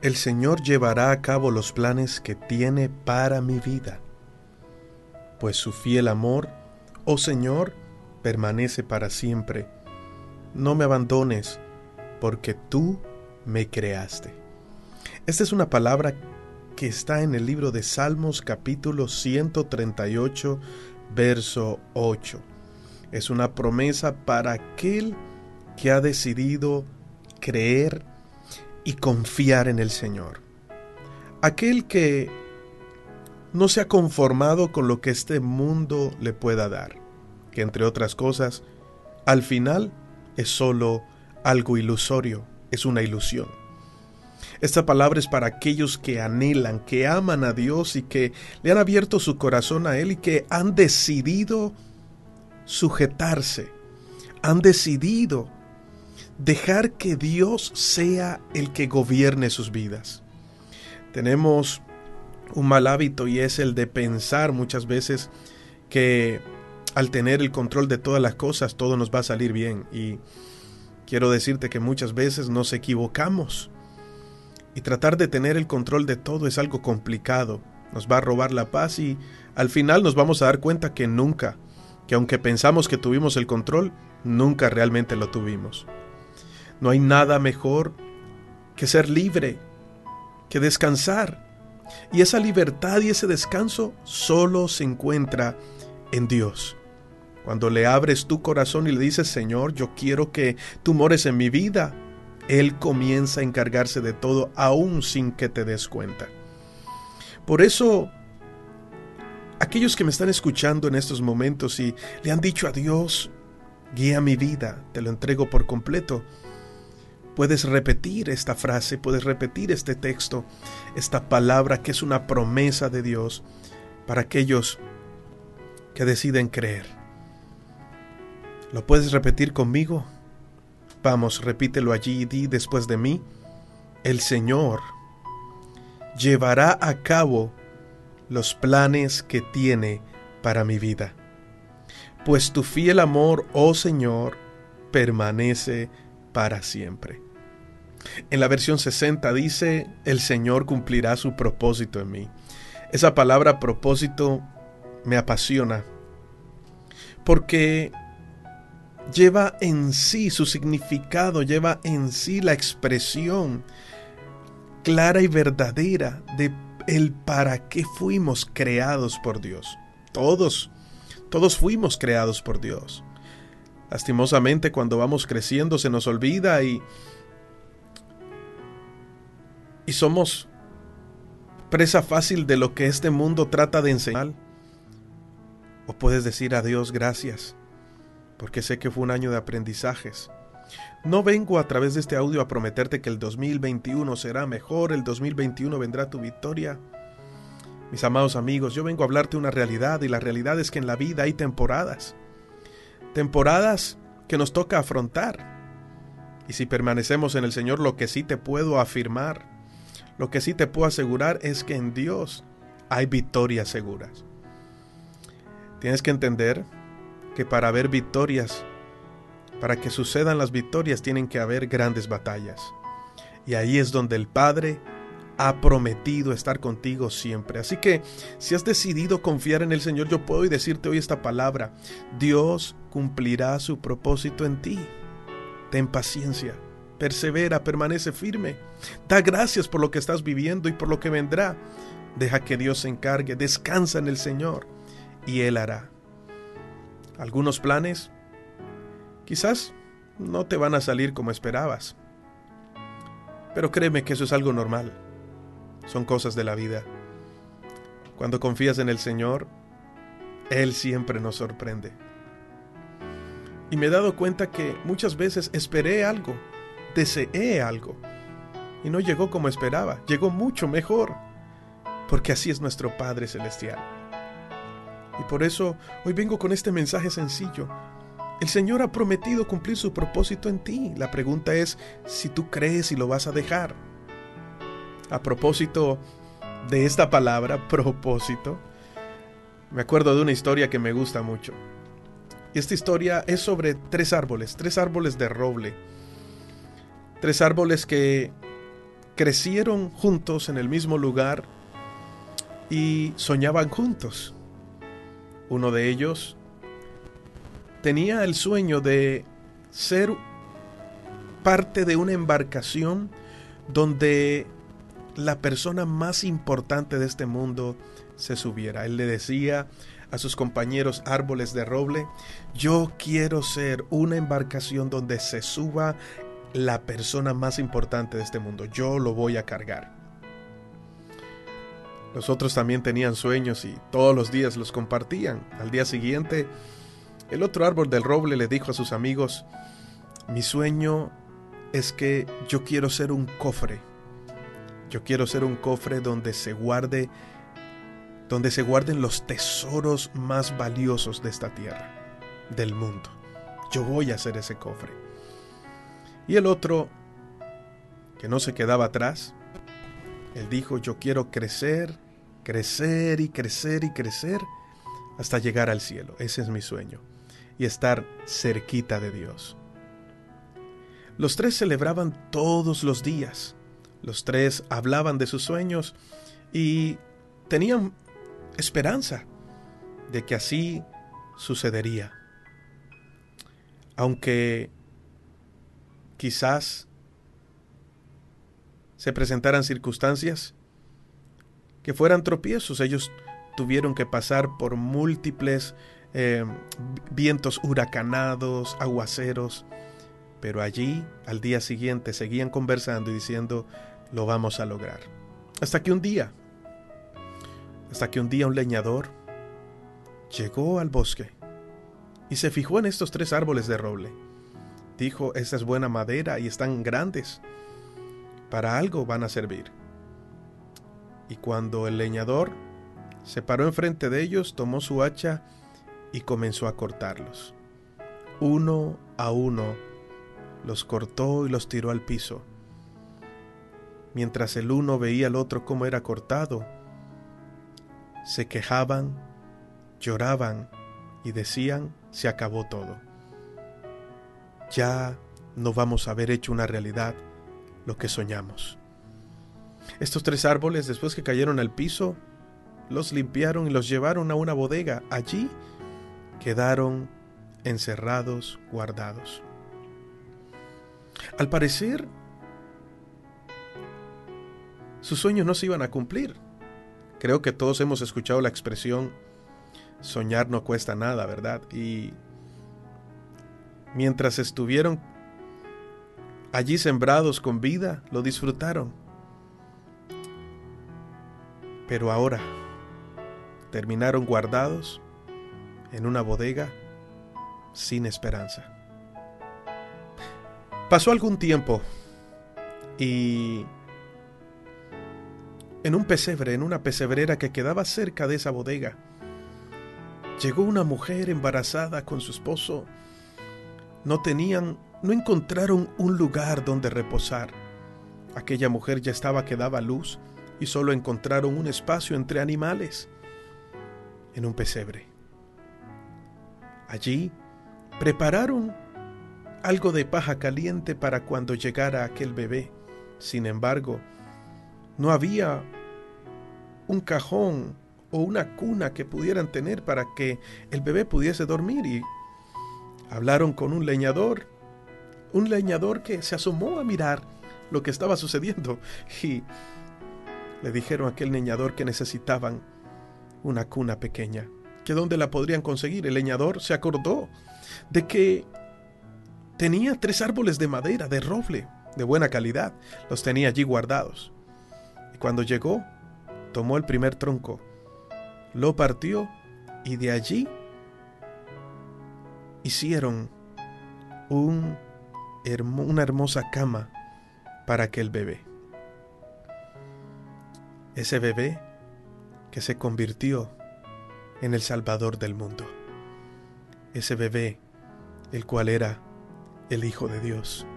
El Señor llevará a cabo los planes que tiene para mi vida, pues su fiel amor, oh Señor, permanece para siempre. No me abandones, porque tú me creaste. Esta es una palabra que está en el libro de Salmos capítulo 138, verso 8. Es una promesa para aquel que ha decidido creer y confiar en el Señor. Aquel que no se ha conformado con lo que este mundo le pueda dar, que entre otras cosas, al final es solo algo ilusorio, es una ilusión. Esta palabra es para aquellos que anhelan, que aman a Dios y que le han abierto su corazón a Él y que han decidido sujetarse, han decidido dejar que Dios sea el que gobierne sus vidas. Tenemos un mal hábito y es el de pensar muchas veces que al tener el control de todas las cosas todo nos va a salir bien, y quiero decirte que muchas veces nos equivocamos y tratar de tener el control de todo es algo complicado, nos va a robar la paz y al final nos vamos a dar cuenta que aunque pensamos que tuvimos el control, nunca realmente lo tuvimos. No hay nada mejor que ser libre, que descansar. Y esa libertad y ese descanso solo se encuentra en Dios. Cuando le abres tu corazón y le dices, Señor, yo quiero que tú mores en mi vida, Él comienza a encargarse de todo, aún sin que te des cuenta. Por eso, aquellos que me están escuchando en estos momentos y le han dicho a Dios, guía mi vida, te lo entrego por completo, puedes repetir esta frase, puedes repetir este texto, esta palabra que es una promesa de Dios para aquellos que deciden creer. ¿Lo puedes repetir conmigo? Vamos, repítelo allí y di después de mí: el Señor llevará a cabo los planes que tiene para mi vida, pues tu fiel amor, oh Señor, permanece para siempre. En la versión 60 dice, el Señor cumplirá su propósito en mí. Esa palabra propósito me apasiona, porque lleva en sí su significado, lleva en sí la expresión clara y verdadera de el para qué fuimos creados por Dios. Todos fuimos creados por Dios. Lastimosamente, cuando vamos creciendo se nos olvida y somos presa fácil de lo que este mundo trata de enseñar. O puedes decir a Dios gracias, porque sé que fue un año de aprendizajes. No vengo a través de este audio a prometerte que el 2021 será mejor, el 2021 vendrá tu victoria. Mis amados amigos, yo vengo a hablarte una realidad, y la realidad es que en la vida hay temporadas que nos toca afrontar. Y si permanecemos en el Señor, lo que sí te puedo afirmar, lo que sí te puedo asegurar es que en Dios hay victorias seguras. Tienes que entender que para haber victorias, para que sucedan las victorias, tienen que haber grandes batallas. Y ahí es donde el Padre ha prometido estar contigo siempre. Así que si has decidido confiar en el Señor, yo puedo decirte hoy esta palabra: Dios cumplirá su propósito en ti. Ten paciencia, persevera, permanece firme. Da gracias por lo que estás viviendo y por lo que vendrá. Deja que Dios se encargue, descansa en el Señor y Él hará. Algunos planes quizás no te van a salir como esperabas, pero créeme que eso es algo normal. Son cosas de la vida. Cuando confías en el Señor, Él siempre nos sorprende. Y me he dado cuenta que muchas veces esperé algo, deseé algo, y no llegó como esperaba, llegó mucho mejor, porque así es nuestro Padre Celestial. Y por eso hoy vengo con este mensaje sencillo. El Señor ha prometido cumplir su propósito en ti. La pregunta es si tú crees y lo vas a dejar. A propósito de esta palabra, propósito, me acuerdo de una historia que me gusta mucho. Y esta historia es sobre tres árboles de roble. Tres árboles que crecieron juntos en el mismo lugar y soñaban juntos. Uno de ellos tenía el sueño de ser parte de una embarcación donde la persona más importante de este mundo se subiera. Él le decía a sus compañeros árboles de roble: yo quiero ser una embarcación donde se suba la persona más importante de este mundo. Yo lo voy a cargar. Los otros también tenían sueños y todos los días los compartían. Al día siguiente, el otro árbol del roble le dijo a sus amigos: mi sueño es que yo quiero ser un cofre. Yo quiero ser un cofre donde se guarden los tesoros más valiosos de esta tierra, del mundo. Yo voy a ser ese cofre. Y el otro, que no se quedaba atrás, él dijo: yo quiero crecer, crecer y crecer y crecer hasta llegar al cielo. Ese es mi sueño. Y estar cerquita de Dios. Los tres celebraban todos los días. Los tres hablaban de sus sueños y tenían esperanza de que así sucedería. Aunque quizás se presentaran circunstancias que fueran tropiezos, ellos tuvieron que pasar por múltiples vientos huracanados, aguaceros, pero allí al día siguiente seguían conversando y diciendo: lo vamos a lograr. Hasta que un día un leñador llegó al bosque y se fijó en estos tres árboles de roble. Dijo: esta es buena madera y están grandes, para algo van a servir. Y cuando el leñador se paró enfrente de ellos, tomó su hacha y comenzó a cortarlos. Uno a uno los cortó y los tiró al piso. Mientras el uno veía al otro cómo era cortado, se quejaban, lloraban y decían: se acabó todo. Ya no vamos a haber hecho una realidad lo que soñamos. Estos tres árboles, después que cayeron al piso, los limpiaron y los llevaron a una bodega. Allí quedaron encerrados, guardados. Al parecer, sus sueños no se iban a cumplir. Creo que todos hemos escuchado la expresión: soñar no cuesta nada, ¿verdad? Y mientras estuvieron allí sembrados con vida, lo disfrutaron. Pero ahora terminaron guardados en una bodega sin esperanza. Pasó algún tiempo y en un pesebre, en una pesebrera que quedaba cerca de esa bodega, llegó una mujer embarazada con su esposo. No encontraron un lugar donde reposar. Aquella mujer ya estaba que daba luz y solo encontraron un espacio entre animales, en un pesebre. Allí prepararon algo de paja caliente para cuando llegara aquel bebé. Sin embargo, no había un cajón o una cuna que pudieran tener para que el bebé pudiese dormir, y hablaron con un leñador que se asomó a mirar lo que estaba sucediendo, y le dijeron a aquel leñador que necesitaban una cuna pequeña, que dónde la podrían conseguir. El leñador se acordó de que tenía tres árboles de madera, de roble, de buena calidad. Los tenía allí guardados. Y cuando llegó, tomó el primer tronco, lo partió y de allí hicieron una hermosa cama para aquel bebé. Ese bebé que se convirtió en el Salvador del mundo. Ese bebé, el cual era el Hijo de Dios.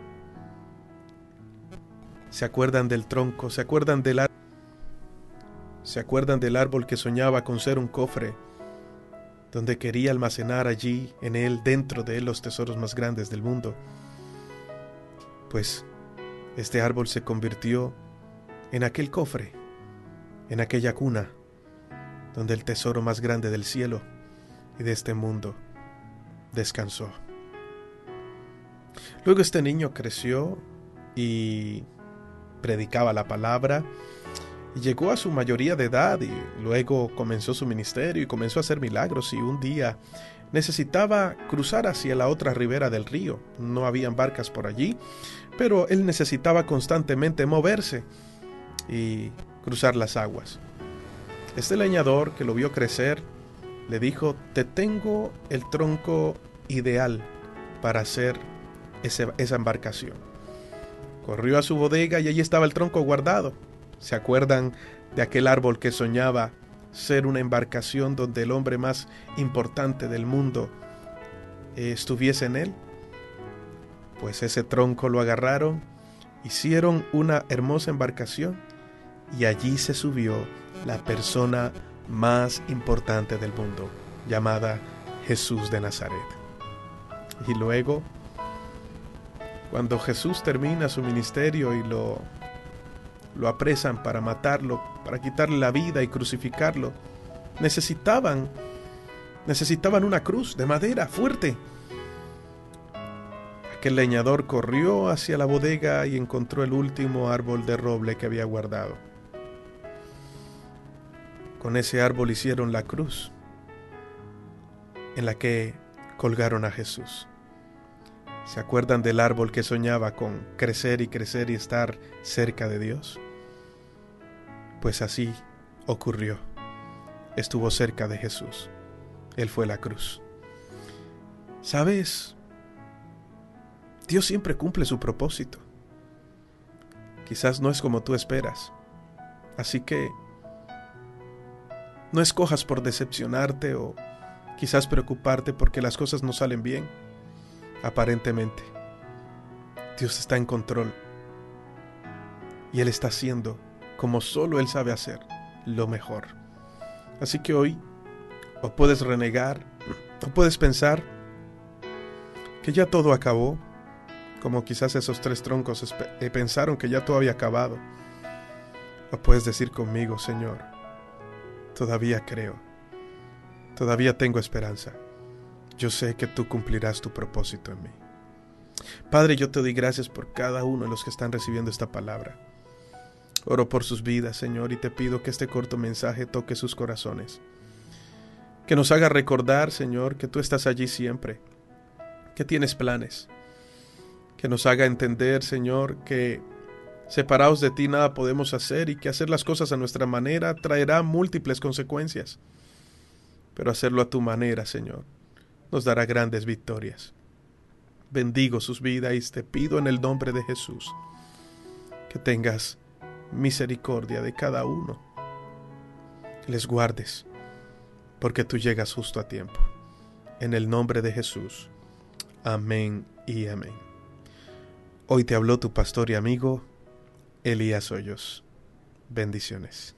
¿Se acuerdan del tronco? ¿Se acuerdan del árbol? ¿Se acuerdan del árbol que soñaba con ser un cofre, donde quería almacenar allí, en él, dentro de él, los tesoros más grandes del mundo? Pues este árbol se convirtió en aquel cofre, en aquella cuna, donde el tesoro más grande del cielo y de este mundo descansó. Luego este niño creció y predicaba la palabra y llegó a su mayoría de edad, y luego comenzó su ministerio y comenzó a hacer milagros, y un día necesitaba cruzar hacia la otra ribera del río. No habían barcas por allí, pero él necesitaba constantemente moverse y cruzar las aguas. Este leñador, que lo vio crecer, le dijo: te tengo el tronco ideal para hacer esa embarcación. Corrió a su bodega y allí estaba el tronco guardado. ¿Se acuerdan de aquel árbol que soñaba ser una embarcación donde el hombre más importante del mundo estuviese en él? Pues ese tronco lo agarraron, hicieron una hermosa embarcación, y allí se subió la persona más importante del mundo, llamada Jesús de Nazaret. Y luego, cuando Jesús termina su ministerio y lo apresan para matarlo, para quitarle la vida y crucificarlo, necesitaban una cruz de madera fuerte. Aquel leñador corrió hacia la bodega y encontró el último árbol de roble que había guardado. Con ese árbol hicieron la cruz en la que colgaron a Jesús. ¿Se acuerdan del árbol que soñaba con crecer y crecer y estar cerca de Dios? Pues así ocurrió. Estuvo cerca de Jesús. Él fue la cruz. ¿Sabes? Dios siempre cumple su propósito. Quizás no es como tú esperas. Así que no escojas por decepcionarte o quizás preocuparte porque las cosas no salen bien. Aparentemente, Dios está en control y Él está haciendo, como solo Él sabe hacer, lo mejor. Así que hoy, o puedes renegar, o puedes pensar que ya todo acabó, como quizás esos 3 troncos pensaron que ya todo había acabado. O puedes decir conmigo: Señor, todavía creo, todavía tengo esperanza. Yo sé que tú cumplirás tu propósito en mí. Padre, yo te doy gracias por cada uno de los que están recibiendo esta palabra. Oro por sus vidas, Señor, y te pido que este corto mensaje toque sus corazones. Que nos haga recordar, Señor, que tú estás allí siempre, que tienes planes. Que nos haga entender, Señor, que separados de ti nada podemos hacer y que hacer las cosas a nuestra manera traerá múltiples consecuencias. Pero hacerlo a tu manera, Señor, nos dará grandes victorias. Bendigo sus vidas y te pido en el nombre de Jesús que tengas misericordia de cada uno, que les guardes, porque tú llegas justo a tiempo. En el nombre de Jesús. Amén y amén. Hoy te habló tu pastor y amigo Elías Hoyos. Bendiciones.